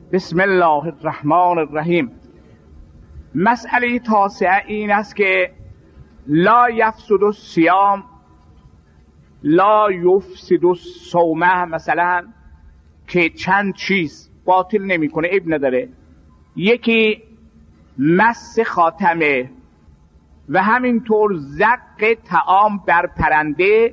بسم الله الرحمن الرحیم. مسئله تاسعه این است که لا یفسد الصیام لا یفسد الصوم، مثلا که چند چیز باطل نمیکنه، عیب نداره. یکی مس خاتمه و همینطور زق طعام بر پرنده،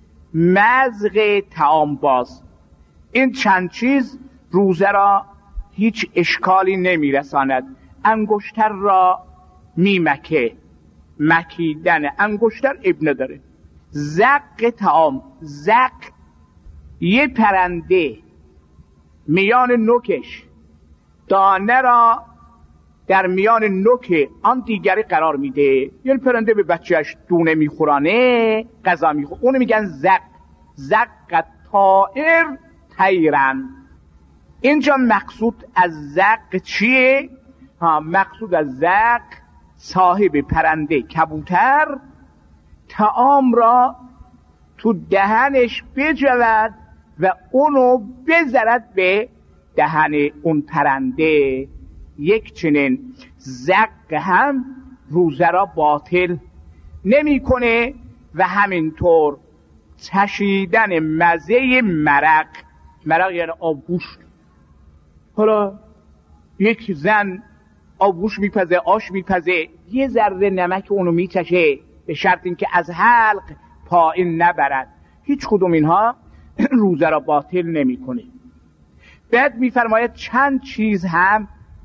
مزق طعام باز. این چند چیز روزه را هیچ اشکالی نمیرساند. انگشتر را میمکه، مکیدن انگشتر عیب نداره. زق طعام، زق یه پرنده میان نوکش دانه را در میان نوک آن دیگری قرار میده. یعنی پرنده به بچهش دونه میخورانه، غذا میخوره، اونو میگن زق. زق طائر طیرن. اینجا مقصود از زق چیه؟ مقصود از زق صاحب پرنده کبوتر طعام را تو دهنش بجود و اونو بزرد به دهن اون پرنده. یک چنین زق هم روزه را باطل نمیکنه و همینطور چشیدن مزه مرق. مرق یعنی آبگوشت. حالا یک زن آبگوشت میپزه، آش میپزه، یه ذره نمک اونو میچشه به شرط اینکه از حلق پایین نبرد. هیچ کدوم اینها روزه را باطل نمیکنه. بعد میفرماید چند چیز هم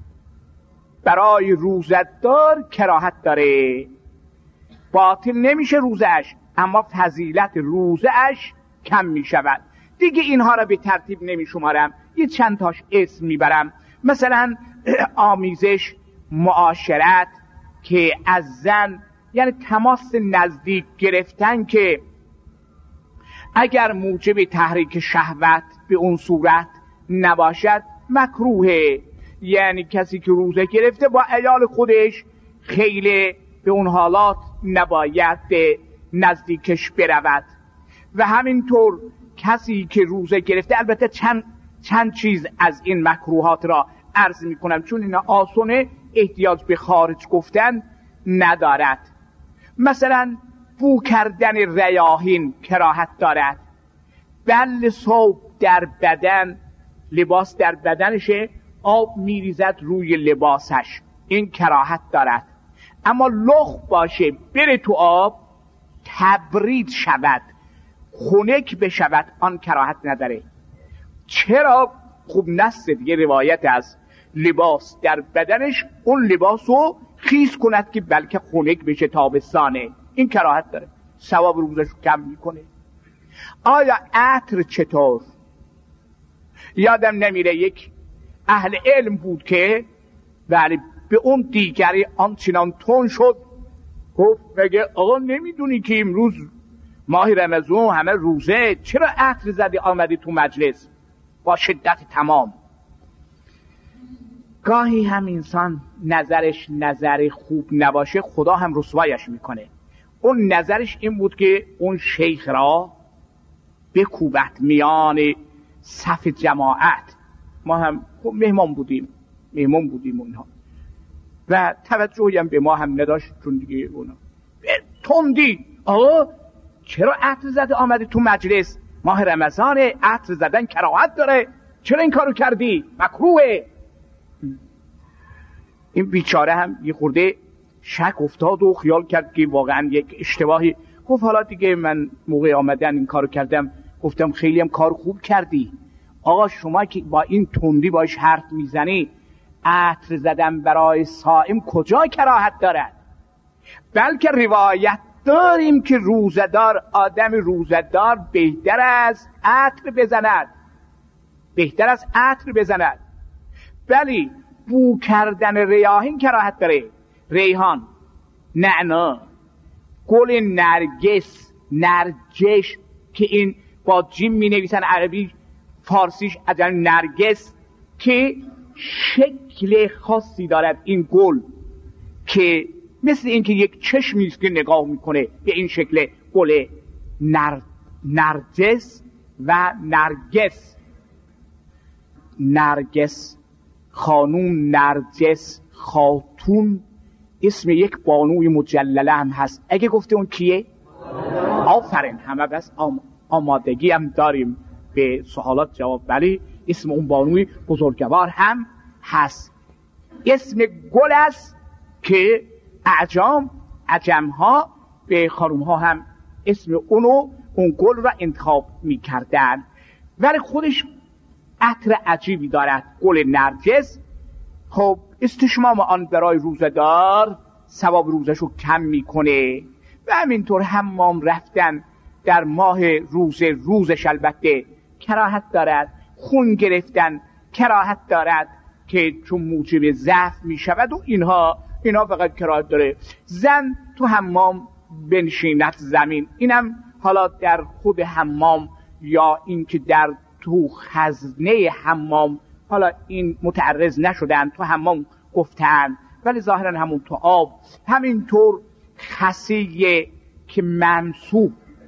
برای روزه‌دار کراهت داره. باطل نمیشه روزه‌اش، فضیلت فضیلت روزه‌اش کم میشود. دیگه اینها را به ترتیب نمیشمارم، یه چند تاش اسم میبرم. مثلا آمیزش، معاشرت که از زن، یعنی تماس نزدیک گرفتن که اگر موجب تحریک شهوت به اون صورت نباشد مکروهه. یعنی کسی که روزه گرفته با عیال خودش خیلی به اون حالات نباید نزدیکش برود. و همینطور کسی که روزه گرفته، البته چند چیز از این مکروهات را عرض می کنم چون اینا آسونه، احتیاج به خارج گفتن ندارد. مثلا بو کردن ریاحین کراهت دارد. بل صوب در بدن، لباس در بدنشه، آب میریزد روی لباسش، این کراهت دارد. اما لخ باشه بره تو آب تبرید شود، خنک بشود، آن کراهت نداره. چرا؟ خوب نست دیگه روایت از لباس در بدنش، اون لباس رو خیس کند که بلکه خنک بشه تابستانه، این کراهت داره، ثواب روزش رو کم میکنه. آیا عطر چطور؟ یادم نمیره یک اهل علم بود که ولی به اون دیگری آنچنان تون شد، گفت بگه آقا نمیدونی که امروز ماه رمضان همه روزه، چرا عطر زدی آمدی تو مجلس؟ با شدت تمام. گاهی هم انسان نظرش نظر خوب نباشه خدا هم رسوایش میکنه. اون نظرش این بود که اون شیخ را بکوبت میان صف جماعت. ما هم مهمان بودیم اونها و توجهی هم به ما هم نداشت، چون دیگه اونا تندی آقا چرا عطر زده آمده تو مجلس؟ ماه رمضان، عطر زدن کراهت داره، چرا این کارو کردی؟ مکروهه. این بیچاره هم یه خورده شک افتاد و خیال کرد که واقعا یک اشتباهی. گفت حالا دیگه من موقع آمدن این کارو کردم. گفتم خیلی هم کار خوب کردی. آقا شما که با این تندی باش حرف میزنی، عطر زدن برای صائم کجا کراهت دارد؟ بلکه روایت داریم که روزدار، آدم روزدار بهتر از عطر بزند. ولی بو کردن ریاحین کراهت داره. ریحان، نعنا، گل نرگس که این با جیم می نویسن، عربی فارسیش عجم نرگس، که شکل خاصی دارد این گل که مثل اینکه یک چشمی است که نگاه میکنه به این شکل گل نرجس و نرگس. خانوم نرجس خاتون اسم یک بانوی مجلله هم هست. اگه گفته اون کیه؟ آفرین، همه بس آمادگی هم داریم به سوالات جواب. ولی اسم اون بانوی بزرگوار هم هست. اسم گل است که عجم‌ها به خانوم‌ها هم اسم اون گل را انتخاب می‌کردن. ولی خودش عطر عجیبی دارد، گل نرجس. خب استشمام آن برای روزدار ثواب روزشو کم میکنه و همینطور حمام رفتن در ماه روزش البته کراهت دارد. خون گرفتن کراهت دارد که چون موجب ضعف میشود و اینها فقط کراهت داره. زن تو حمام بنشیند زمین، اینم حالا در خود حمام یا اینکه در تو خزنه حمام، حالا این متعرض نشدن، تو حمام گفتن، ولی ظاهرا همون تو آب. همینطور خسی که ممسوح،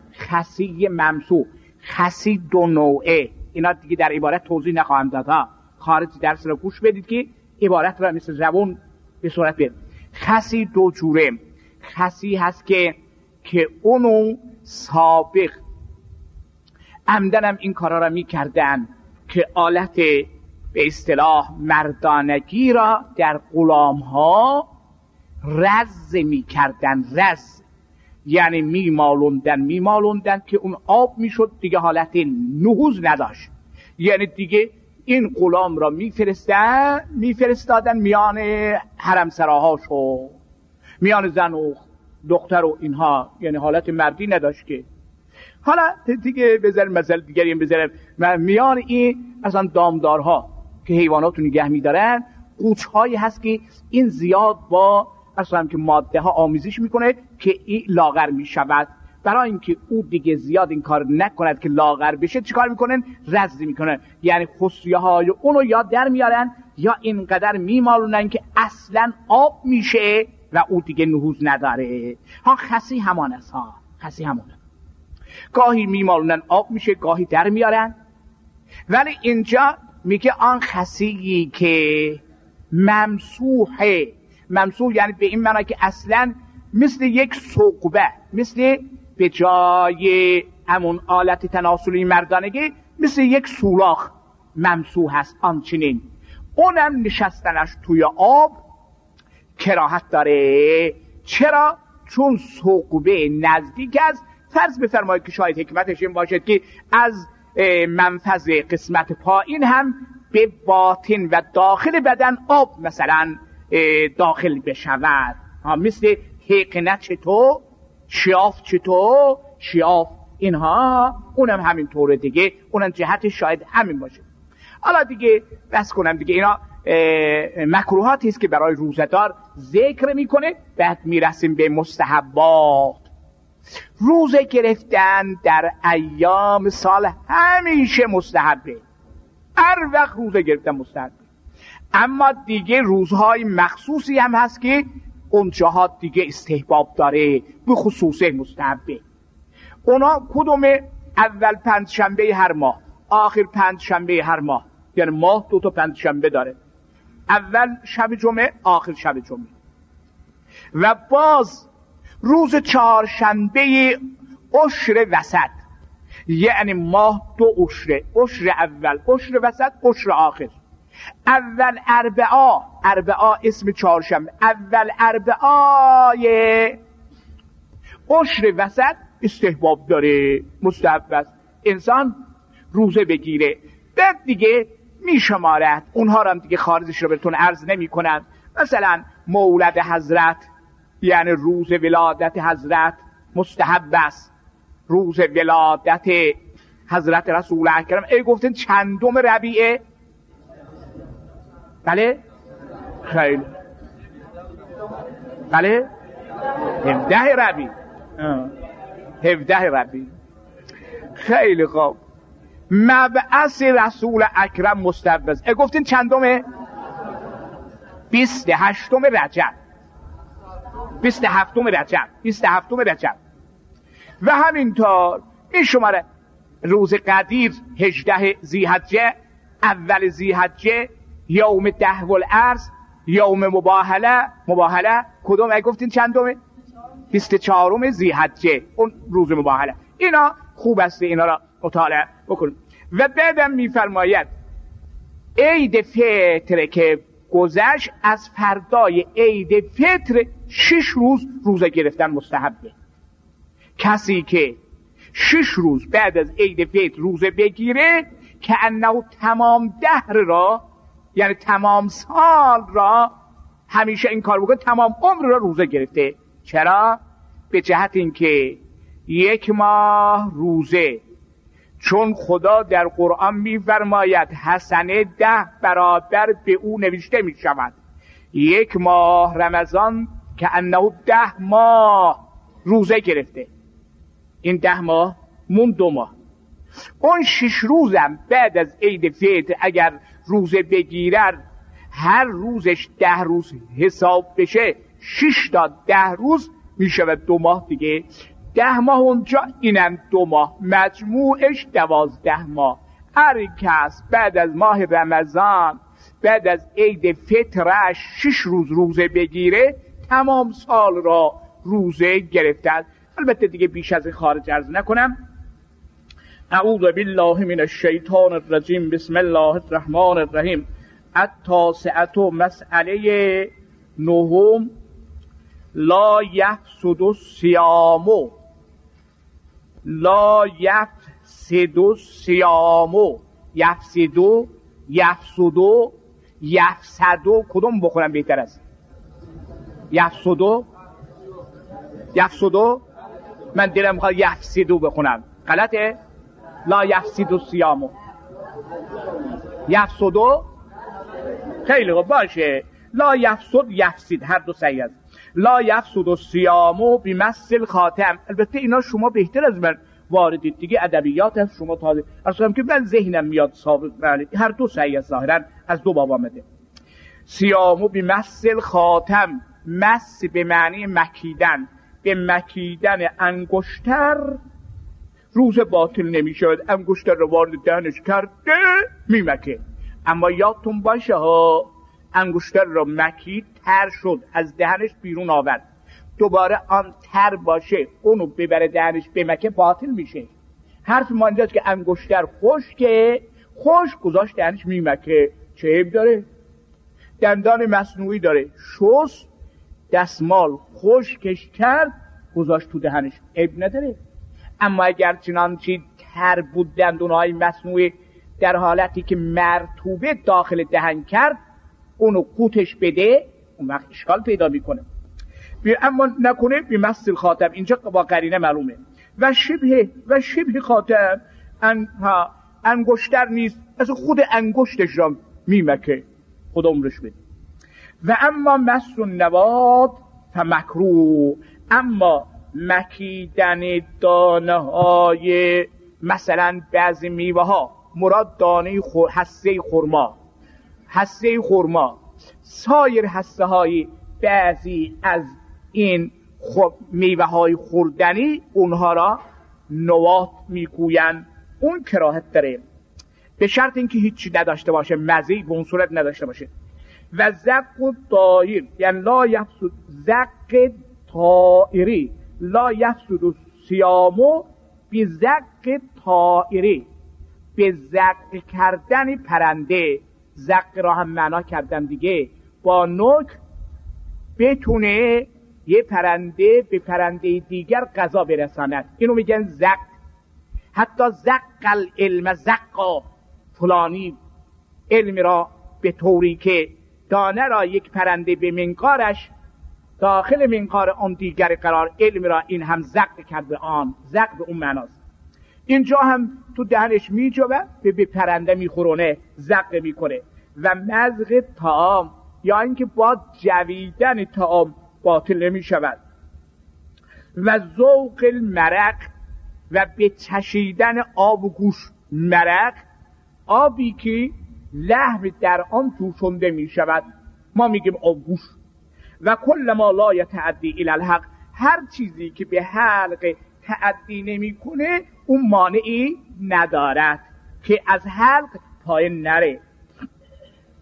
خسی دو نوعه، اینا دیگه در عبارت توضیح نخواهم داد ها، خارج درس رو گوش بدید که عبارت رو مثل زبون به صورت بید. خسی دو جوره. خسی هست که اونو سابق عمدنم این کارا را می کردن که آلت به اصطلاح مردانگی را در غلام ها رز می کردن. رز یعنی می مالوندن که اون آب می شد دیگه حالت نهوض نداشت. یعنی دیگه این غلام را میفرستادن میان حرم سراهاشو، میان زن و دختر و اینها، یعنی حالت مردی نداشت که. حالا دیگه بذاریم مثل دیگری بذاریم میان این اصلا دامدارها که حیوانات رو نگه میدارن، قوچهایی هست که این زیاد با اصلا که ماده ها آمیزش میکنه که این لاغر میشود. برای اینکه او دیگه زیاد این کار نکند که لاغر بشه، چیکار میکنن؟ رزی میکنن، یعنی خصیه های اونو یا در میارن یا اینقدر میمالونن که اصلا آب میشه و او دیگه نهوض نداره. ها خسی همان است ها، خسی همونه. گاهی میمالونن آب میشه، گاهی در میارن. ولی اینجا میگه آن خسی که ممسوحه، ممسوح یعنی به این معنی که اصلا مثل یک ثقبه، مثل به جای همون آلت تناسلی مردانگی مثل یک سوراخ ممسوح هست. آنچنین اونم نشستنش توی آب کراهت داره. چرا؟ چون ثقبه نزدیک است. فرض بفرمایید که شاید حکمتش این باشد که از منفذ قسمت پایین هم به باطن و داخل بدن آب مثلا داخل بشود، مثل حقنه چطور، شیاف چطور، شیاف اینها، اونم همین طوره دیگه، اونم جهت شاید همین باشه. حالا دیگه بس کنم دیگه، اینا مکروهاتی است که برای روزدار ذکر میکنه. بعد میرسیم به مستحبات. روزه گرفتن در ایام سال همیشه مستحبه، هر وقت روزه گرفتن مستحبه. اما دیگه روزهای مخصوصی هم هست که اونجاها دیگه استحباب داره، به خصوص مستحبه. اونا کدومه؟ اول پنجشنبه هر ماه، آخر پنجشنبه هر ماه، یعنی ماه 2 تا پنجشنبه داره، اول شب جمعه، آخر شب جمعه. و باز روز چهارشنبه عشر وسط، یعنی ماه 2 عشره، عشر اول، عشر وسط، عشر آخر. اول اربعا اسم چهارشنبه، اول اربعای عشر وسط استحباب داره، مستحب است انسان روزه بگیره. بعد دیگه میشمارد اونها رو هم دیگه خارجش رو بهتون عرض نمی کنم. مثلا مولد حضرت، یعنی روز ولادت حضرت مستحب است. روز ولادت حضرت رسول اکرم گفتن چندم ربیعه؟ بله خیلی، بله 17 ربیع، 17 ربیع. خیلی خوب. مبعث رسول اکرم مستحب است. گفتین چندمه؟ 28 رجب، 27 رجب، 27 رجب. و همینطور این شماره روز قدیر 18 ذی‌حجه، اول ذی‌حجه، یوم ده والارض، یوم مباهله کدوم؟ اگه گفتین چندمه؟ 24 ذی‌حجه، اون روز مباهله. اینا خوب است اینا را مطالعه بکنید. و بعدم میفرماید عید فطر که گذشت، از فردای عید فطر 6 روز روزه گرفتن مستحبه. کسی که 6 روز بعد از عید فطر روزه بگیره که انه تمام دهر را، یعنی تمام سال را همیشه این کار بکنه، تمام عمر را روزه گرفته. چرا؟ به جهت اینکه 1 ماه روزه، چون خدا در قرآن می‌فرماید حسنه 10 برابر به او نوشته می‌شود. 1 ماه رمضان که انه 10 ماه روزه گرفته، این 10 ماه مون 2 ماه. اون 6 روزم بعد از عید فطر اگر روزه بگیرن، هر روزش 10 روز حساب بشه، 6 تا 10 روز میشود 2 ماه دیگه. 10 ماه اونجا، اینم 2 ماه، مجموعش 12 ماه. هر کس بعد از ماه رمضان، بعد از عید فطرش 6 روز روزه بگیره، تمام سال را روزه گرفته. البته دیگه بیش از این خارج عرض نکنم. اعوذ بالله من الشیطان الرجیم. بسم الله الرحمن الرحیم. التاسعة مسئله 9. لا یفسد الصیام، لا یفسد الصیام. یفسد کدوم بخونم بهتر است؟ یفسد من دلم میخواد یفسد بخونم، غلطه؟ لا یفسد الصیام. یفسد خیلی خوب باشه. لا یفسد هر دو صحیح است. لا یفسد الصیام بمس الخاتم. البته اینا شما بهتر از من واردید دیگه، ادبیات هست شما تازه. اصلا که من ذهنم میاد ثابت، بله هر دو صحیح است، ظاهرا از 2 باب آمده. صیام بمس الخاتم، مس به معنی مکیدن، به مکیدن انگشتر روز باطل نمی شود. انگشتر رو وارد دهنش کرده میمکه، اما یادتون باشه ها، انگشتر رو مکید، تر شد، از دهنش بیرون آورد، دوباره آن تر باشه اونو ببره دهنش بمکه، باطل میشه. حرف ما اینجاست که انگشتر خشکه، خشک گذاشت دهنش میمکه، چه عیب داره؟ دندان مصنوعی داره، شست دستمال خشکش کرد گذاشت تو دهنش، عیب نداره. اما اگر چنانچه تر بود دندونهای مصنوعی، در حالتی که مرطوبه داخل دهن کرد، اونو قوتش بده، اون وقت اشکال پیدا میکنه. اما نکنه بمس الخاتم، اینجا با قرینه معلومه. و شبه خاتم، انگشتر نیست، از خود انگشتش را میمکه، خدا عمرش بده. و اما مس النبات فمکروه، اما مکیدن دانه های مثلا بعضی میوه ها، مراد دانه هسته خرما، سایر هسته های بعضی از این میوه های خوردنی، اونها را نوات میگوین، اون کراهت داره، به شرط اینکه هیچی نداشته باشه، مزه‌ای به اون صورت نداشته باشه. و زق طائر، یعنی لا یفسد، زق طائری، لا یفسد الصیام بزق طائری، به زق کردن پرنده. زق را هم معنا کردن دیگه، با نوک بتونه یه پرنده به پرنده دیگر غذا برساند، اینو میگن زق. حتی زق العلم، زق فلانی علم را به طوری که دانه را یک پرنده به منقارش داخل منقار اون دیگر قرار، علم را این هم زق کرد به آن، زق به اون معناست. اینجا هم تو دهنش میجوه، به پرنده میخورونه، زق میکنه. و مزق طعام، یا اینکه با جویدن طعام باطل نمیشود. و ذوق المرق، و به چشیدن آب و گوش. مرق آبی که لحم در آن جوشنده میشود، ما میگیم آب گوش. و کل ما لا یتعدی الی الحق، هر چیزی که به حلق تعدی نمیکنه اون مانعی ندارد که از حلق پایین نره.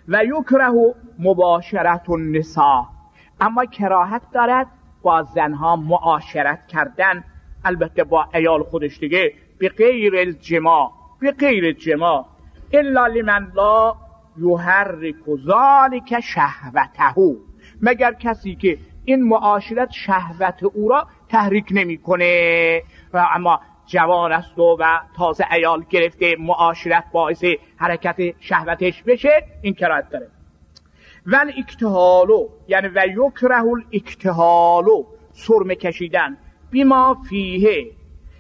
و یکره مباشرت النساء، اما کراهت دارد با زنها معاشرت کردن، البته با عیال خودش دیگه، به غیر الجماع، به غیر الجماع، الا لمن لا یحرک ذلک شهوته، مگر کسی که این معاشرت شهوت او را تحریک نمیکنه و اما جوان است و تازه عیال گرفته، معاشرت باعث حرکت شهوتش بشه، این کراهت داره. ول اکتحالو، یعنی و یکره الاکتحالو، سرمه کشیدن، بیما فیه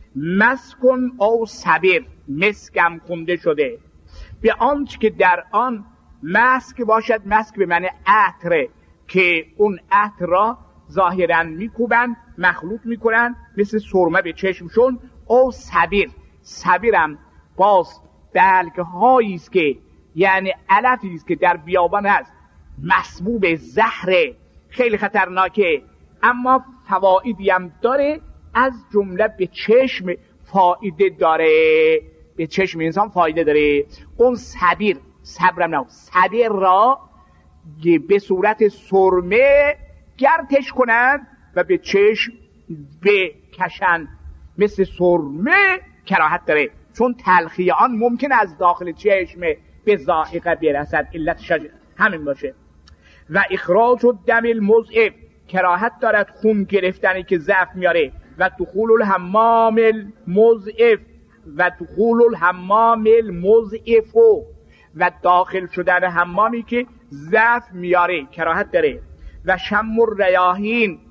مسکن او صبر، مسکم خونده شده، به آنچه که در آن مسک باشد، مسک به معنی عطره، که اون عطر را ظاهرا میکوبن، مخلوط میکنن مثل سرمه به چشمشون، او صبر، صبرم باز بلگه هایی است که یعنی علفی است که در بیابان هست، مسبوب زهر، خیلی خطرناکه، اما فوائدی هم داره، از جمله به چشم فایده داره، به چشم انسان فایده داره. اون صبر، صبرم نه، صبر را به صورت سرمه گرتش کنند و به چشم بکشند، مثل سرمه کراهت داره، چون تلخی آن ممکن از داخل چشم به ذائقه برسد، علتش همین باشه. و اخراج الدم المضعف، کراهت دارد خون گرفتنی که ضعف میاره، و دخول الحمام المضعف، و دخول الحمام المضعف، و داخل شدن حمامی که ضعف میاره کراهت داره. و شم الریاحین،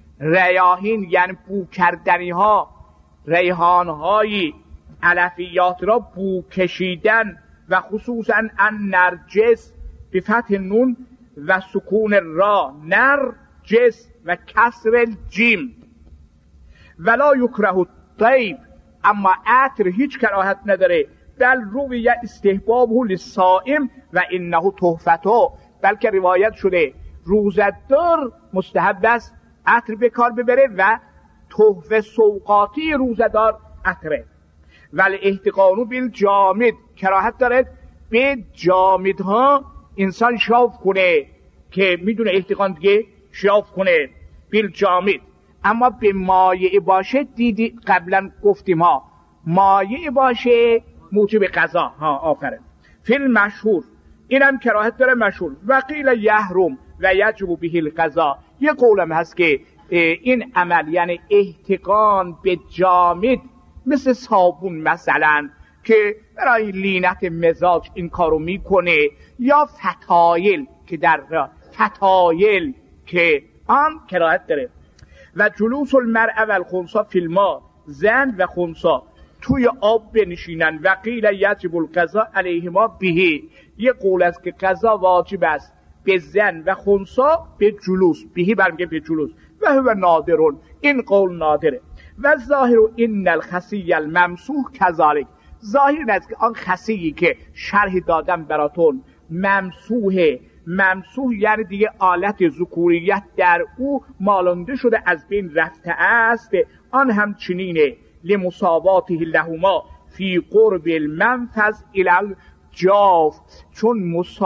ریاحین یعنی بو کردنی ها، ریحان های علفیات را بو کشیدن، و خصوصا ان نرجس به فتح نون و سکون را، نرجس و کسر الجیم. ولا یکره الطیب، اما عطر هیچ کراهت نداره، بل روی استحبابه للصائم و انه تحفته، بلکه روایت شده روزدار مستحب است عطر به کار ببره و تحفه سوقاتی روزدار عطره. ولی احتقانو بالجامد، کراهت دارد به جامدها انسان شاف کنه، که میدونه احتقان دیگه شاف کنه بالجامد، اما به مایع باشه، دیدی قبلا گفتیم ها، مایع باشه موجب قضا ها، آفرین. فیلم مشهور، اینم کراهت داره مشهور. و قیل یحرم و یجب به القضا، یه قولم هست که این عمل یعنی احتقان به جامد، مثل صابون مثلا که برای لینت مزاج این کارو میکنه، یا فتایل که در فتایل که آن کراهت داره. و جلوس المرء و الخنثی فی الماء، زن و خنثی توی آب بنشینن. و قیل یجب القضا علیهما به، یه قول است که قضا واجب است به زن و خنثی به جلوس، به برمیگه به جلوس، و هو نادرون، این قول نادره. و ظاهر ان الخسی الممسوح کذالک، ظاهر این است که آن خسی که شرح دادم براتون ممسوحه، ممسوح یعنی دیگه آلت ذکوریت در او مالنده شده، از بین رفته است، آن هم چنینه لمساواته لهما فی قرب المنفذ الی الجاف، چون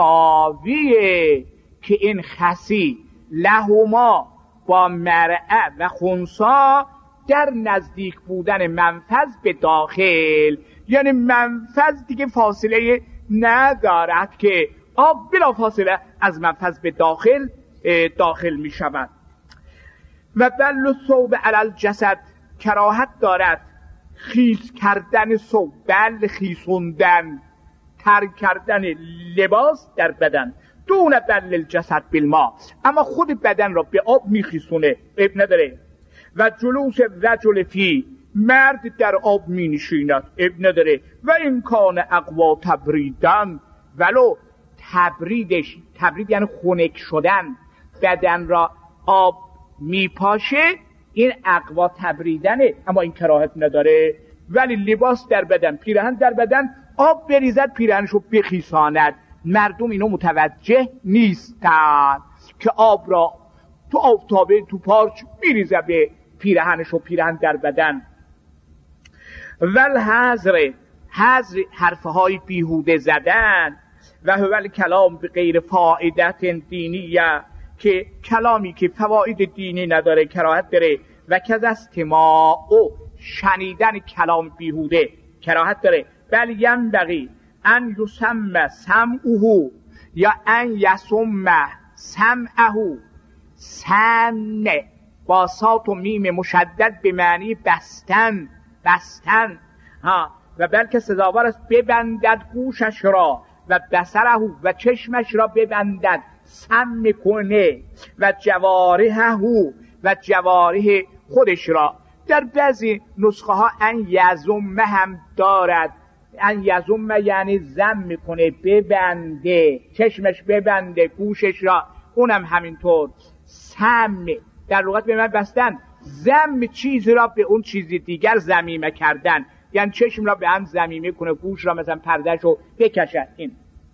مساویه که این خسی لهما با مرعه و خنثی در نزدیک بودن منفذ به داخل، یعنی منفذ دیگه فاصله ندارد که آب بلا فاصله از منفذ به داخل می شود. و بل الثوب علی الجسد، کراهت دارد خیس کردن ثوب، بل خیسوندن، تر کردن لباس در بدن، دون بل الجسد بالماء، اما خود بدن را به آب میخیسونه، عیب نداره. و جلوس رجل فی، مرد در آب می نشیند، عیب نداره. و این کان اقوا تبریدن، ولو تبریدش، تبرید یعنی خنک شدن، بدن را آب میپاشه، این اقوا تبریدنه، اما این کراهت نداره. ولی لباس در بدن، پیراهن در بدن، آب بریزد پیراهنشو بخیساند، مردم اینو متوجه نیستند که آب را تو آفتابه تو پارچ میریزه به پیراهنشو، پیراهن در بدن. ول حذر، حذر حرفهای بیهوده زدن، و هو الکلام به غیر فائدت دینیه، که کلامی که فواید دینی نداره کراهت داره. و کذا استماع و شنیدن کلام بیهوده کراهت داره. بل ینبغی ان یسمع سمعه یا ان یسمع سمعه. سمع با صاد و میم مشدد به معنی بستن، بستن ها. و بلکه سزاوار است ببندد گوشش را و بصره و چشمش را ببندد، سم کنه، و جوارحه و جوارح خودش را. در بعضی نسخه ها ان یزم هم دارد. ان یزم یعنی زم میکنه، ببنده، چشمش ببنده گوشش را، اونم همینطور. سم در لغت به من بستن، زم چیز را به اون چیز دیگر ضمیمه کردن، یعنی چشم را به هم ضمیمه کنه، گوش را مثلا پردهش رو بکشد. این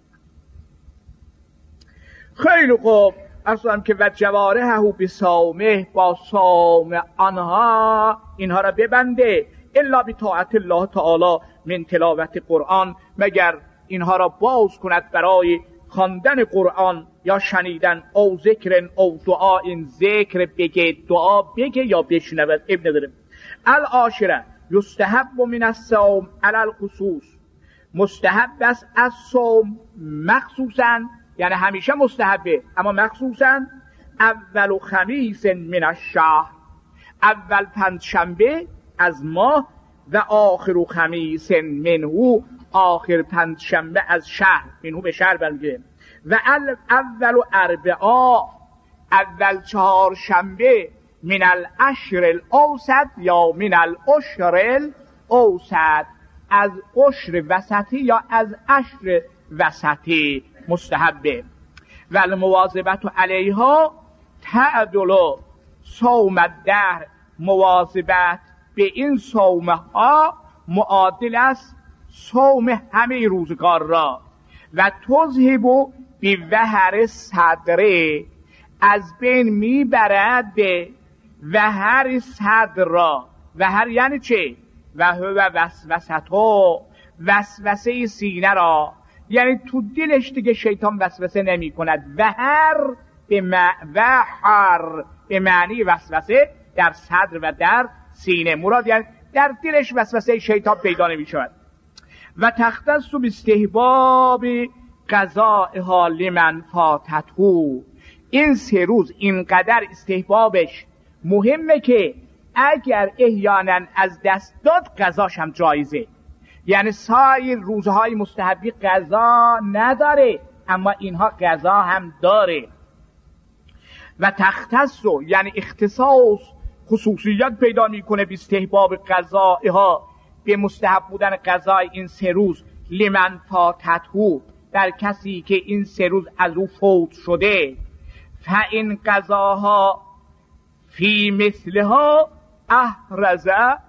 خیلی خوب. اصلا که و جوارحه بصومه، با صوم آنها اینها را ببنده. الا بطاعت الله تعالی من تلاوت قرآن، مگر اینها را باز کند برای خواندن قرآن یا شنیدن، او ذکر او دعا، این ذکر بگه، دعا بگه یا بشنود، ابن داره. العاشره یستحب من الصوم علی الخصوص، مستحب است از صوم مخصوصا، یعنی همیشه مستحبه اما مخصوصا، اول خمیس من الشهر، اول پنجشنبه از ماه، و آخر خمیس منه، آخر پنجشنبه از شهر، منه به شهر برمیگه. و اول اربعاء، اول چهارشنبه، من العشر الاوسط یا من العشر الاوسط، از عشر وسطی یا از عشر وسطی مستحبه. و المواظبت علیها تعدل صوم الدهر، مواظبت به این صوم ها معادل است صوم همه روزگار را. و تذهب بوهر صدره، از بین میبرد به وهر صدر را. وهر یعنی چه؟ و هو وسوسته، وسوسه سینه را، یعنی تو دلش دیگه شیطان وسوسه نمی کند. وهر وحر به معنی وسوسه در صدر و در سینه، مراد یعنی در دلش وسوسه شیطان پیدا نمی شود. و تختص باستحباب قضائها لمن فاتته، این 3 روز اینقدر استحبابش مهمه که اگر احیانا از دست داد قضاش هم جایزه. یعنی سایر روزهای مستحبی قضا نداره اما اینها قضا هم داره. و تختص یعنی اختصاص، خصوصیت پیدا میکنه به استحباب قضائها، به مستحب بودن قضای این 3 روز، لمن فاتته، در کسی که این 3 روز از او فوت شده. فإن قضاها فی مثلها احرز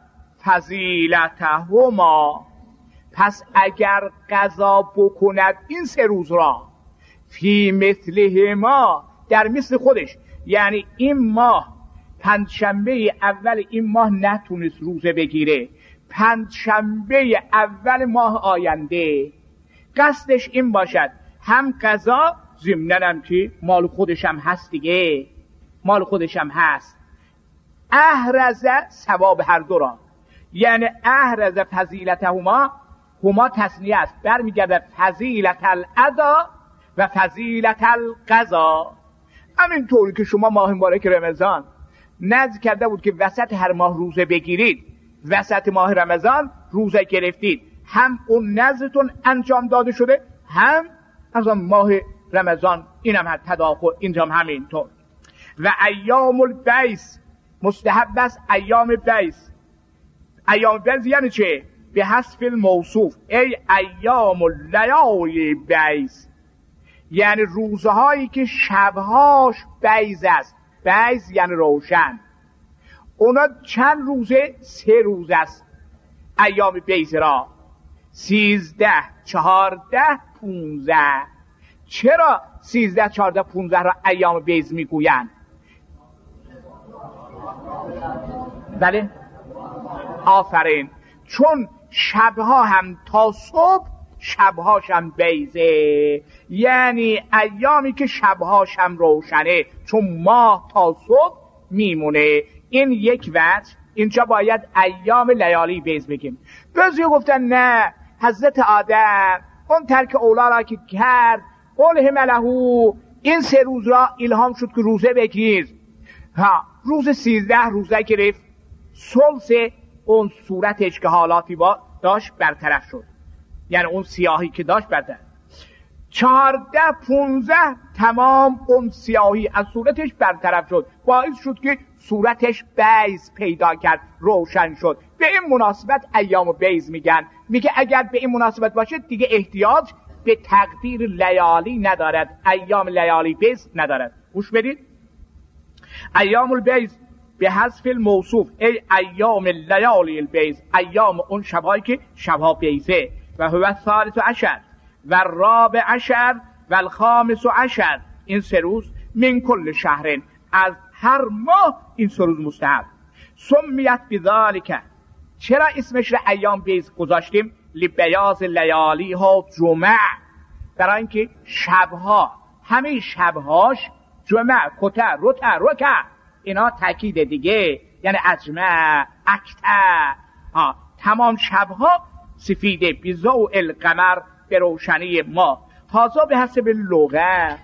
فضیلتهما، پس اگر قضا بکند این 3 روز را، فی مثلهما، در مثل خودش، یعنی این ماه پنجشنبه اول این ماه نتونست روزه بگیره، پنجشنبه اول ماه آینده قصدش این باشد هم قضا، ضمناً هم که مال خودش هم هست دیگه، مال خودش هم هست، احرز ثواب هر دو را، یعنی احرز فضیلتهما، هما تثنیه است، برمیگرده فضیلت الادا و فضیلت القضا. همینطوری که شما ماه مبارک رمضان نذر کرده بود که وسط هر ماه روزه بگیرید، وسط ماه رمضان روزه گرفتید، هم اون نذرتون انجام داده شده، هم از ماه رمضان اینم هم تداخل، اینجا همینطور. و ایام البیس، مستحب است ایام بیس. ایام بیس یعنی چه؟ به حذف الموصوف، ای ایام اللیالی بیس، یعنی روزهایی که شبهاش بیز است. بیز یعنی روشن. اونا چند روزه؟ 3 روز است ایام بیز را، 13 14 15. چرا 13 14 15 را ایام بیز میگویند؟ بله آفرین، چون شبها هم تا صبح شبهاشم بیزه، یعنی ایامی که شبهاشم روشنه، چون ماه تا صبح میمونه. این یک وجه. اینجا باید ایام لیالی بیز بگیم. بعضی گفتن نه، حضرت آدم اون ترک اولا را که کرد، قوله له، این 3 روز را الهام شد که روزه بگیر. روز 13 روزه گرفت، ثلث اون صورتش که حالاتی داشت برطرف شد، یعنی اون سیاهی که داشت برطرف. 14 15 تمام اون سیاهی از صورتش برطرف شد، باعث شد که صورتش بیض پیدا کرد، روشن شد. به این مناسبت ایام بیض میگن. میگه اگر به این مناسبت باشه دیگه احتیاج به تقدیر لیالی ندارد، ایام لیالی بیض ندارد. گوش بدید، ایام البیض به حذف الموصوف، ای ایام لیالی البیض، ایام اون شبایی که شبها بیضه. و هو الثالث عشر و الرابع عشر و الخامس عشر، این 3 روز من کل شهرین، از هر ماه این 3 روز مستحب. سمیت بذالک، چرا اسمش را ایام بیض گذاشتیم؟ لبیاض لیالی ها جمع، برای اینکه شبها، همه شبهاش جمع، کته، رکع، اینا تاکید دیگه، یعنی اجمع، اکته، تمام شبها سفیده، بضوء القمر، به روشنی ما. هذا به حسب اللغه،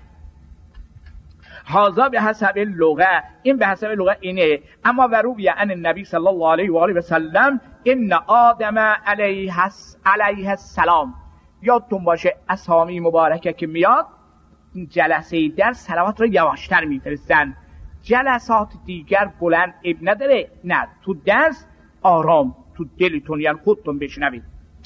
هذا به حسب اللغه، این به حسب لغه اینه. اما و روی عن النبی صلی الله علیه و آله و سلم ان آدم علیه السلام، یادتون باشه اسامی مبارکه که میاد این جلسه در صلوات رو یواشتر میفرستن، جلسات دیگر بلند اب نداره، نه تو درس آرام تو دلتون، یعنی خودتون بشنوید.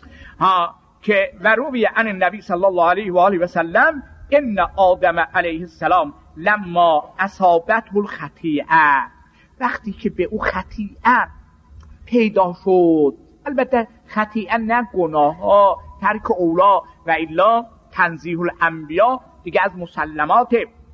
که و روی عن النبی صلی الله علیه و آله و سلم ان آدم علیه السلام لما اصابته الخطیئه، وقتی که به او خطیئه پیدا شد، البته خطیئه نه گناه ها، ترک اولا و الا تنزیه الانبیا دیگه از مسلمات.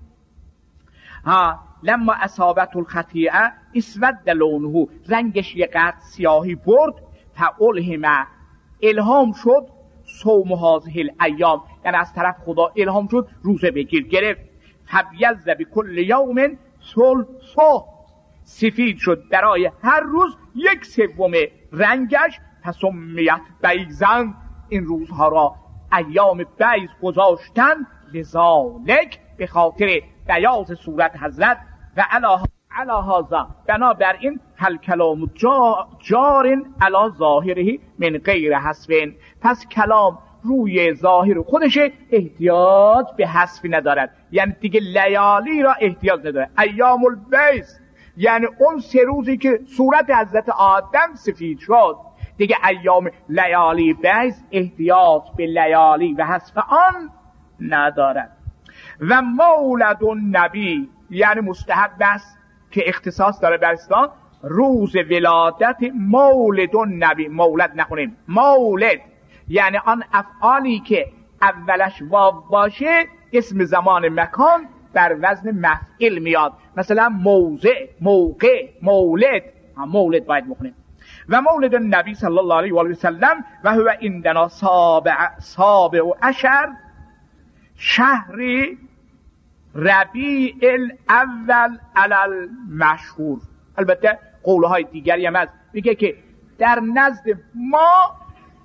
لما اصابته الخطیئه اسود لونه، رنگش یه قطع سیاهی برد، فالهم، الهام شد، صوم هذه الایام، یعنی از طرف خدا الهام شد روزه بگیر، گرفت. فبیض بكل یوم ثلثه، سفید شد برای هر روز 1/3 رنگش، فسمیت بیضا، این روزها را ایام بیض گذاشتن، لذالک، به خاطر بیاض صورت حضرت. و علی هذا، بنابراین هل کلام جار علی ظاهره من غیر حذف، پس کلام روی ظاهر خودش احتیاج به حذف ندارد، یعنی دیگه لیالی را احتیاج ندارد. ایام البیض یعنی اون 3 روزی که صورت حضرت آدم سفید شد، دیگه ایام لیالی بیض احتیاج به لیالی و حذف آن ندارد. و مولد النبی، یعنی مستحب است که اختصاص داره بر اسلام، روز ولادت مولد النبی، مولد نخونیم، مولد، یعنی آن افعالی که اولش واو باشه اسم زمان مکان بر وزن مفعول میاد، مثلا موضع، موقع، مولد، مولد باید بخونیم. و مولد النبی صلی الله علیه و آله و سلم و هو عندنا سابع عشر شهر ربیع الاول علی المشهور. البته قولهای دیگری هم هست، میگه که در نزد ما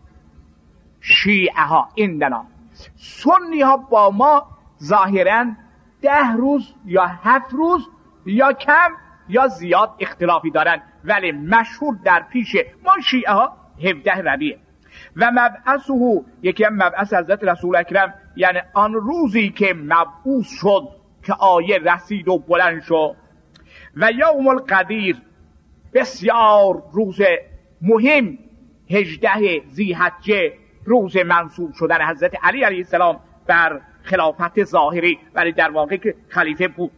شیعه ها، عندنا سنی ها با ما ظاهرا 10 روز یا 7 روز یا کم یا زیاد اختلافی دارن، ولی مشهور در پیش ما شیعه ها 17 ربیع. و مبعثه، یکی هم مبعث حضرت رسول اکرم، یعنی آن روزی که مبعوث شد که آیه رسید و بلند شد. و یوم القدیر، بسیار روز مهم، 18 ذی‌حجه، روز منصوب شدن حضرت علی علیه السلام بر خلافت ظاهری، ولی در واقع که خلیفه بود.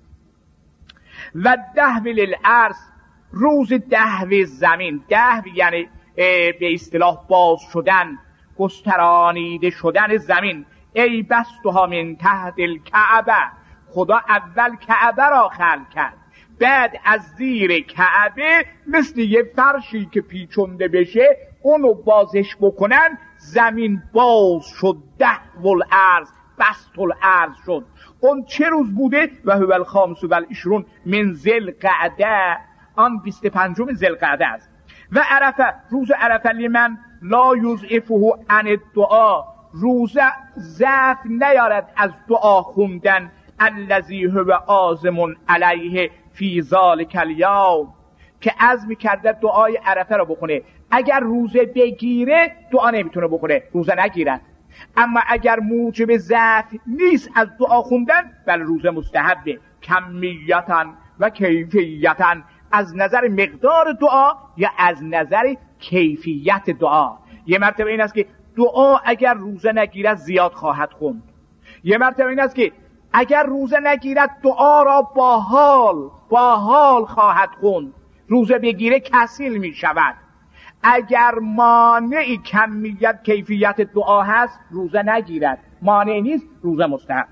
و دهو للارض، روز دهو زمین، دهو یعنی به اصطلاح باز شدن، گسترانیده شدن زمین. ای بستها من تحت الکعبه، خدا اول کعبه را خلق کرد، بعد از زیر کعبه مثل یه فرشی که پیچونده بشه اونو بازش بکنن زمین باز شد، دحو الارض، بسط الارض شد. اون چه روز بوده؟ و هو الخامس و العشرون من ذوالقعده، آن 25 ذوالقعده است. و عرفه، روز عرفه لمن لا یضعفه عن الدعا، روز ضعف نیارد از دعا خوندن. الذی هو عازم علیه فی ذلک الیوم، که عزم کرده دعای عرفه رو بکنه. اگر روزه بگیره دعا نمیتونه بکنه، روزه نگیرد. اما اگر موجب ضعف نیست از دعا خوندن، بل روزه مستحبه، کمیتاً و کیفیتاً، از نظر مقدار دعا یا از نظر کیفیت دعا. یه مرتبه این است که دعا اگر روزه نگیرد زیاد خواهد خوند. یه مرتبه این است که اگر روزه نگیرد دعا را با حال خواهد خوند، روزه بگیره کسل می شود. اگر مانعی کمیت کیفیت دعا هست روزه نگیرد، مانع نیست، روزه مستحب.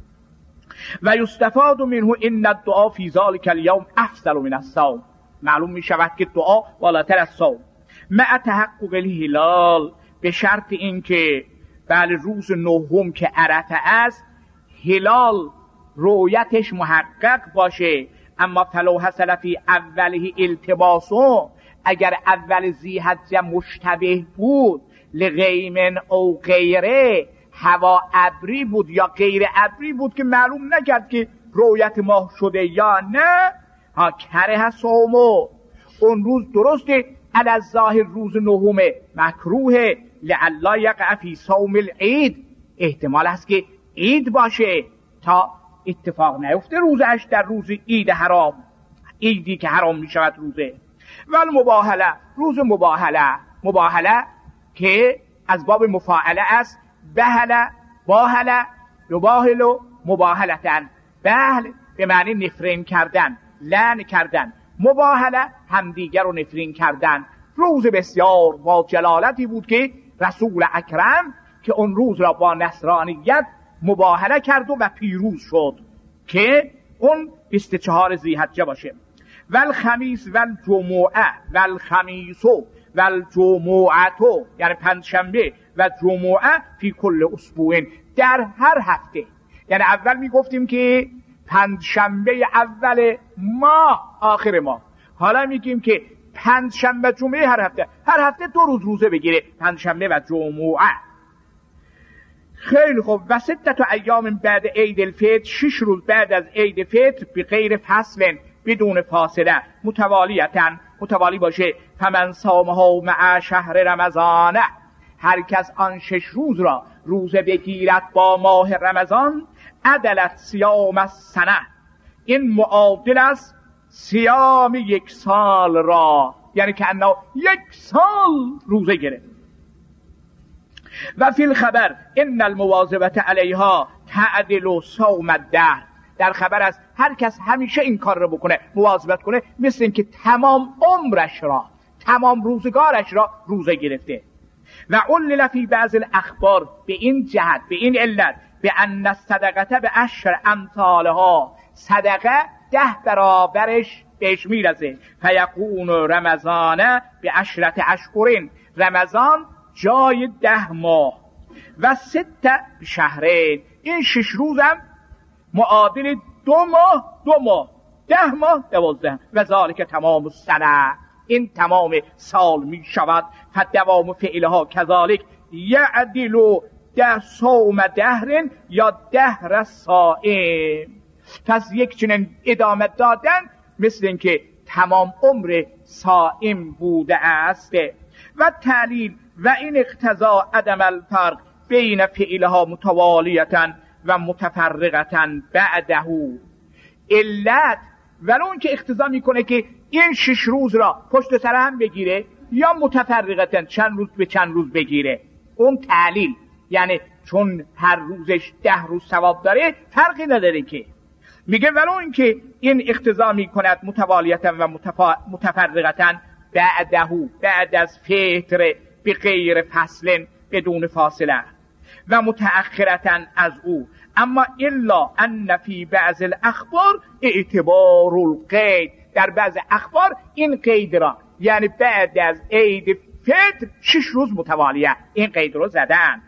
و یستفاد منه ان الدعاء فی ذلک الیوم افضل من الصوم، معلوم می شود که دعا بالاتر از صوم. مع تحقق الهلال، به شرط این که بله روز نهم که عرفه است هلال رؤیتش محقق باشه. اما فلو حصل فی اوله التباسو، اگر اول ذی‌حجه مشتبه بود لغیم او غیره، هوا ابری بود یا غیر ابری بود که معلوم نکرد که رؤیت ماه شده یا نه، کره صومو، اون روز درسته علی الظاهر روز نهمه مکروه، لعلا یقع فی صوم العید، احتمال هست که عید باشه تا اتفاق نیفته روزش در روز عید حرام، عیدی که حرام می شود روزه. والمباهله، روز مباهله که از باب مفاعله است، بهله باهله یباهلو مباهلتن، بهل به معنی نفرین کردن، لعن کردن، مباهله همدیگر رو نفرین کردن. روز بسیار با جلالتی بود که رسول اکرم که اون روز را با نصرانیت مباهله کرد و پیروز شد که اون 24 ذی‌حجه باشه. والخمیس والجمعه والخمیسو والجمعتو، یعنی پنجشنبه و جمعه فی کل اسبوع، در هر هفته. یعنی اول میگفتیم که پنجشنبه اول ماه آخر ماه، حالا میگیم که پنجشنبه جمعه هر هفته 2 روز روزه بگیره، پنجشنبه و جمعه. خیلی خوب. و 6 ایام بعد عید الفطر، 6 روز بعد از عید فطر، به غیر فصل، بدون فاصله، متوالی باشه. فمن صامها مع شهر رمضان، هر کس آن 6 روز را روزه بگیرد با ماه رمضان، عدلت صیام السنه، این معادل است صیام 1 سال را، یعنی که انه 1 سال روزه گرفت. و فی الخبر ان المواظبت علیها تعدل صوم الدهر، در خبر است هر کس همیشه این کار رو بکنه، مواظبت کنه، مثل این که تمام عمرش را، تمام روزگارش را روزه گرفته. و علل فی بعض الاخبار، به این جهت، به این علت، به ان الصدقه به 10 امثالها، صدقه 10 برابرش بهش میرسه. فیکون رمضان به 10 اشهر، رمضان جای 10 ماه. و 6 شهرین، این 6 روزم معادل 2 ماه 10 ماه 12. و ذالک تمام السنه، این تمام سال می شود. فدوام فعلها کذالک یعدل در صوم دهر یا دهر صائم. پس یک چنین ادامه دادن مثل این که تمام عمر صائم بوده است. و تعلیل و این اقتضا عدم الفرق بین فعلها متوالیتا و متفرقتا بعده، علت ولون که اقتضا میکنه که این 6 روز را پشت سر هم بگیره یا متفرقتا چند روز به چند روز بگیره، اون تعلیل، یعنی چون هر روزش 10 روز ثواب داره فرقی نداره که میگه ولون که این اقتضا میکند متوالیتا و متفرقتا بعده، بعد از فطر به غیر فصل، بدون فاصله، و متأخرتا از او. اما الا ان فی بعض الاخبار اعتبار القید، در بعض اخبار این قید را، یعنی بعد از عید فطر 6 روز متوالیه. این قید رو زدن.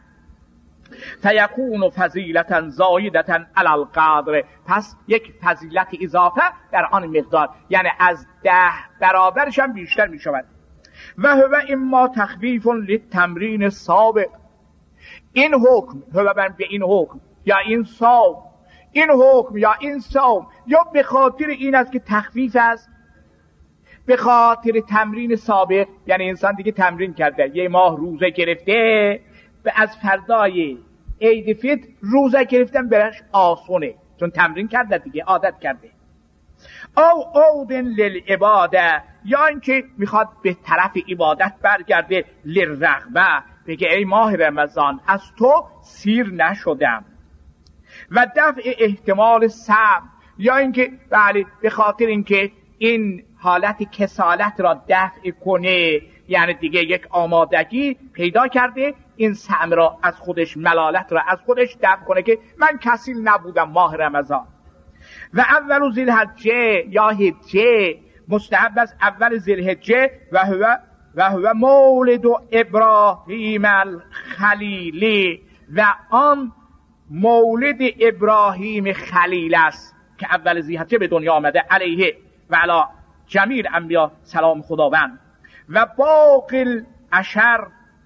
فیکون فضیلتا زایدتا علی القدر، پس یک فضیلت اضافه در آن مقدار، یعنی از 10 برابرش هم بیشتر می شود. و هو اما تخفیف للتمرین سابق، این حکم هو به این حکم یا این صوم، این حکم یا این صوم یا به خاطر این است که تخفیف است، به خاطر تمرین سابق، یعنی انسان دیگه تمرین کرده، 1 ماه روزه گرفته، به از فردای عید فطر روزه گرفتن برش آسونه، چون تمرین کرده دیگه، عادت کرده. او عودن للعباده، یا اینکه میخواد به طرف عبادت برگرده، للرغبه، بگه ای ماه رمضان از تو سیر نشدم. و دفع احتمال صبر، یا اینکه بله به خاطر اینکه این حالت کسالت را دفع کنه، یعنی دیگه یک آمادگی پیدا کرده این سم را از خودش، ملالت را از خودش دفع کنه که من کسیل نبودم ماه رمضان. و اول ذی‌الحجه یا حجه، مستحب است اول ذی‌الحجه، و هو مولد ابراهیم الخلیلی، و آن مولد ابراهیم خلیل است که اول ذی‌الحجه به دنیا آمده، علیه و علی جمیع انبیا سلام خداوند. و باقی العشر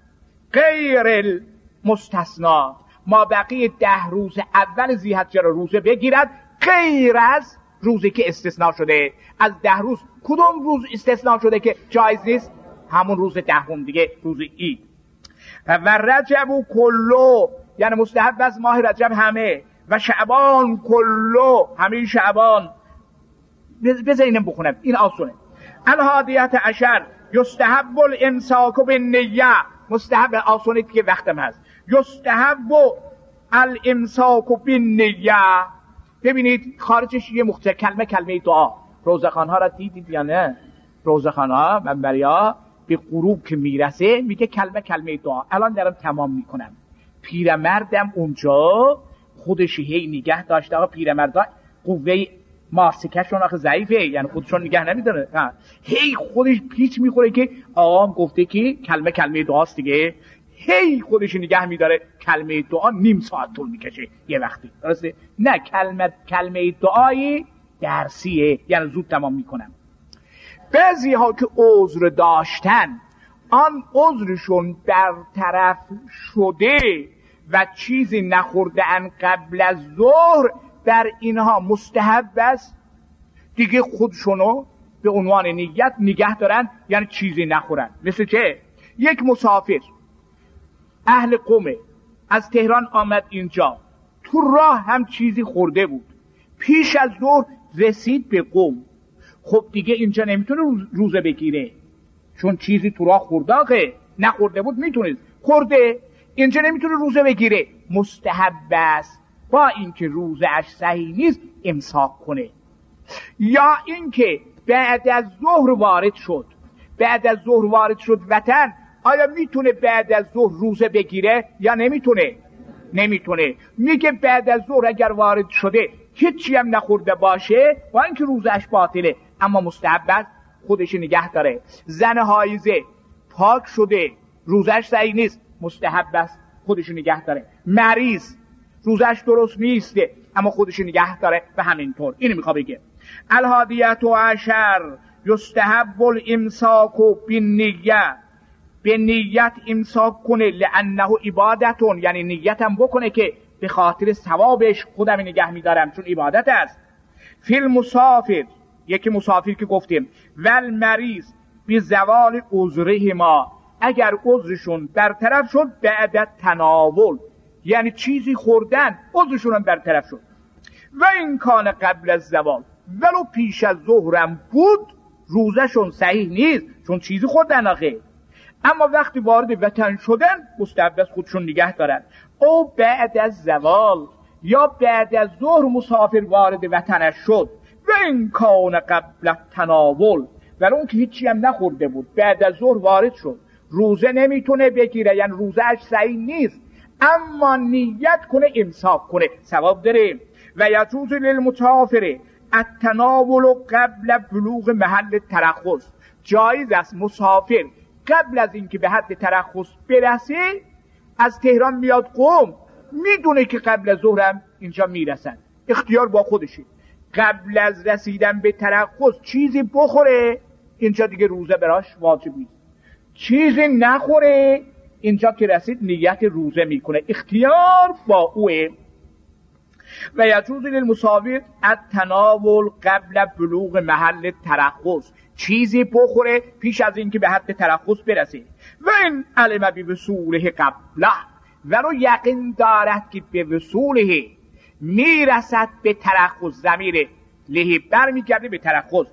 غیر المستثنا، ما بقیه 10 روز اول ذی‌الحجه را روزه بگیرد، غیر از روزی که استثناء شده. از 10 روز کدوم روز استثناء شده که جایز نیست؟ همون روز 10 دیگه، روز عید. و رجب کلو، یعنی مستحب از ماه رجب همه، و شعبان کلو، همین شعبان. بذارینم بخونم، این آسونه. الحادیت عشر یستحب الامساک بالنیه، مستحب آسونه که وقتم هست، یستحب الامساک بالنیه. ببینید خارجش یه کلمه دعا. روزخوان ها را دیدید یا نه؟ روزخوان ها منبریا به غروب که میرسه میگه کلمه دعا. الان دارم تمام میکنم. پیرمردم اونجا خودش هی نگه داشته. آقا پیرمردا قوه ماسکشون آخه ضعیفه، یعنی خودشون نگه نمیداره، هی خودش پیچ میخوره که آقام گفته که کلمه دعاست دیگه، هی خودش نگه میداره. کلمه دعا نیم ساعت طول میکشه یه وقتی، درسته؟ نه، کلمه دعایی درسیه، یعنی زود تمام میکنم. بعضی ها که عذر داشتن، آن عذرشون برطرف شده و چیزی نخوردن قبل از ظهر، در اینها مستحب است دیگه خودشونو به عنوان نیت نگه دارن، یعنی چیزی نخورن. مثل چه؟ یک مسافر اهل قومه، از تهران آمد اینجا، تو راه هم چیزی خورده بود، پیش از ظهر رسید به قوم. خب دیگه اینجا نمیتونه روزه بگیره، چون چیزی تو راه خورده، نخورده بود میتونه، خورده، اینجا نمیتونه روزه بگیره. مستحب است با اینکه روزه‌اش صحیح نیست امساک کنه. یا اینکه بعد از ظهر وارد شد وطن، آیا میتونه بعد از ظهر روزه بگیره یا نمیتونه؟ میگه بعد از ظهر اگر وارد شده هیچی هم نخورده باشه، با اینکه روزه‌اش باطله، اما مستحب است خودش نگه داره. زن حایضه پاک شده، روزه‌اش صحیح نیست، مستحب است خودش نگه داره. مریض روزه‌اش درست نیسته، اما خودش نگه داره و همینطور. اینو میخوام بگه. الحادیت عشر یستحب الامساک بالنیه، به نیت امساک کنه، لانه عبادتون، یعنی نیتم بکنه که به خاطر ثوابش خودم نگه میدارم، چون عبادت است. فی المسافر، یکی مسافر که گفتیم، والمریض بی زوال عذرهما، اگر عذرشون برطرف شد بعد تناول، یعنی چیزی خوردن عذرشون برطرف شد. و این کان قبل از زوال، ولو پیش از ظهرم بود، روزشون صحیح نیست، چون چیزی خوردن آخه. اما وقتی وارد وطن شدن مستحب است خودشون نگه دارن. او بعد از زوال، یا بعد از ظهر مسافر وارد وطنش شد، و این کان قبل تناول، ولی اون که هیچی هم نخورده بود بعد از ظهر وارد شد، روزه نمیتونه بگیره، یعنی روزهش صحیح نیست، اما نیت کنه امساک کنه، ثواب داره. و یجوز للمسافر التناول قبل بلوغ محل ترخص، جایز است مسافر قبل از اینکه به حد ترخص برسه از تهران میاد قم، میدونه که قبل از ظهرم اینجا میرسن، اختیار با خودشه. قبل از رسیدن به ترخص چیزی بخوره، اینجا دیگه روزه براش واجب نیست. چیزی نخوره، اینجا که رسید نیت روزه میکنه، اختیار با اوه. و یجوز للمسافر التناول قبل بلوغ محل ترخص، چیزی بخوره پیش از اینکه به حد ترخص برسه. و این علم بوصوله قبله، و رو یقین دارد که به وصوله میرسد به ترخص، ضمیر له برمیگرده به ترخص،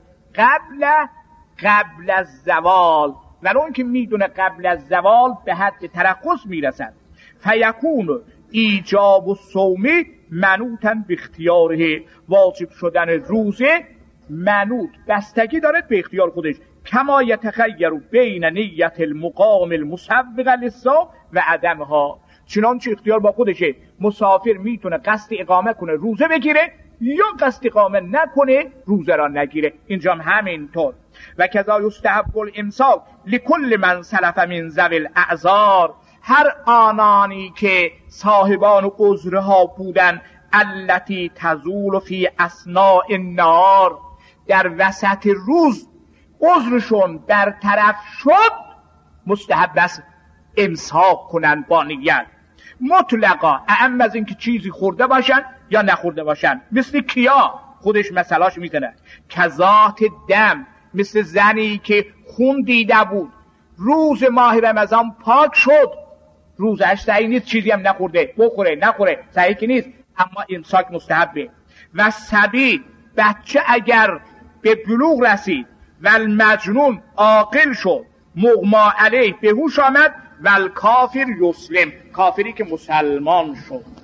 قبل از زوال، ولو اینکه میدونه قبل از زوال به حد ترخص میرسد. فیکون ایجاب الصوم منوطا باختیاره، واجب شدن روزه منوط، بستگی دارد به اختیار خودش. کما یتخیر بین نیت المقام المسبق للصوم و عدمها، چنانچه اختیار با خودشه. مسافر میتونه قصد اقامه کنه روزه بگیره، یا قصد اقامه نکنه روزه را نگیره، اینجا هم همینطور. و کذا یستحب الامساک لکل من سلف من ذوی الاعذار، هر آنانی که صاحبان عذرها بودن، التی تزول فی اثناء النهار، در وسط روز عذرشون برطرف شد، مستحب است امساک کنن با نیت مطلقا، اهم از اینکه چیزی خورده باشن یا نخورده باشن. مثل کیا خودش مسئلاش میزنه، کذات دم، مثل زنی که خون دیده بود، روز ماه رمضان پاک شد، روزش صحیح نیست، چیزی هم نخورده، بخوره نخوره صحیح که نیست، اما امساک مستحبه. و سبی، بچه اگر به بلوغ رسید و المجنون عاقل شد، مغما علیه به هوش آمد، و الکافر یسلم، کافری که مسلمان شد.